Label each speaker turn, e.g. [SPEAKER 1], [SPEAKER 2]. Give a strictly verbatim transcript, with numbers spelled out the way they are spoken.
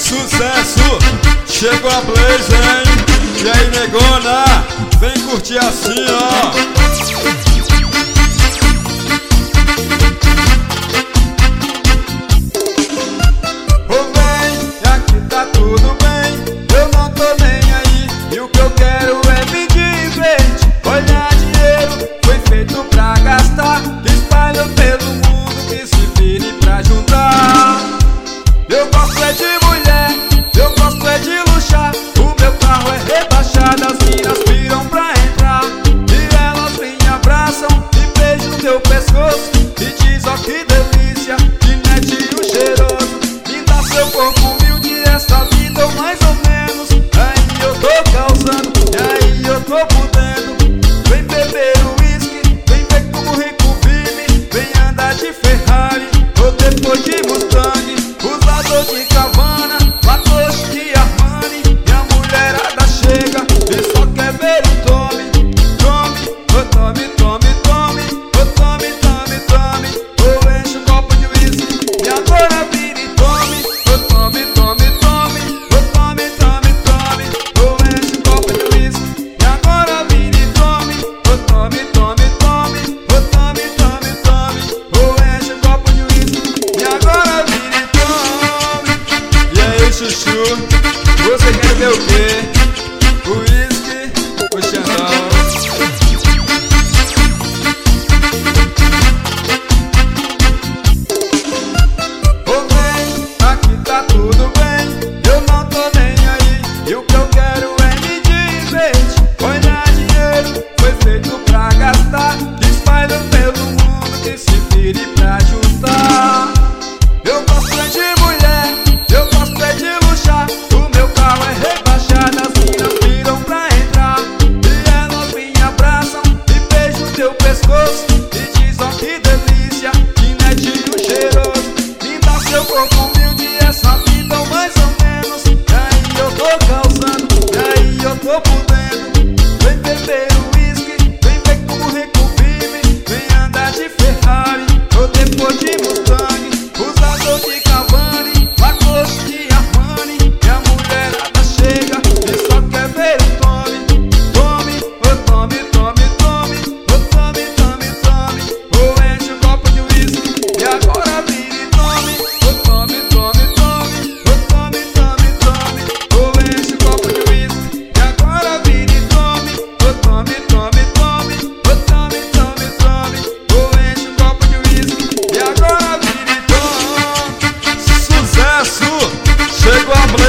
[SPEAKER 1] Sucesso, chegou a Blaze, hein? E aí, negona, vem curtir assim, ó.
[SPEAKER 2] Ô vem, aqui tá tudo bem, eu não tô nem aí. E o que eu quero é me divertir. Olha, dinheiro foi feito pra gastar, espalhou pelo mundo, que se vire pra juntar. Eu gosto é de mulher, eu gosto é de luxar. O meu carro é rebaixado, as minas viram pra entrar. E elas me abraçam, e beijam teu pescoço, e diz ó que delícia, que netinho cheiroso. Me dá seu corpo humilde, essa vida ou mais ou menos. Aí eu tô causando, e aí eu tô podendo. Vem beber o uísque, vem ver como o rico vive. Vem andar de Ferrari, ou depois de Mustang, usador de Cabana, Lacoste de Armani. E a mulherada chega e só quer ver o tome. Tome, ô tome, tome, tome, ô tome, tome, tome. Ou enche o copo de uísque e agora vira e tome. Ô tome, tome, tome, ô tome, tome, tome. Ou enche o copo de uísque e agora vira e tome. Ô tome, tome, tome, ô tome, tome, tome. Ou enche o copo de uísque e agora vira e tome.
[SPEAKER 1] E aí, chuchu, você quer ver o quê? Uísque ou Xandão?
[SPEAKER 2] Ô vem, aqui tá tudo bem, eu não tô nem aí. E o que eu quero é me divertir. Olha, dinheiro foi feito pra gastar, espalha pelo mundo, que se vire pra juntar. Eu gosto é de mulher, eu gosto é de luxar. O meu carro é rebaixado, as minas viram pra entrar. E elas me abraçam, e beijam teu pescoço, e diz ó que delícia, que netinho cheiroso. Me dá seu corpo humilde, essa vida ou mais ou menos. E aí eu tô causando, e aí eu tô podendo. Vem beber o uísque, vem ver como o rico vive. Vem andar de Ferrari, ou depois de Mustang, usador de Cavani, Lacoste de Armani. E a mulherada chega e só quer ver o tome. Tome, ô tome, tome, tome, ô tome, tome, tome. Ou enche o copo de uísque e agora vira e tome. Ô tome, tome, tome, ô tome, tome, tome. Ou enche o copo de uísque e agora vira e tome. Ô tome, tome, tome, ô tome, tome, tome. Ou enche o copo de uísque e agora vira e tome.
[SPEAKER 1] Sucesso, chegou a Blaze.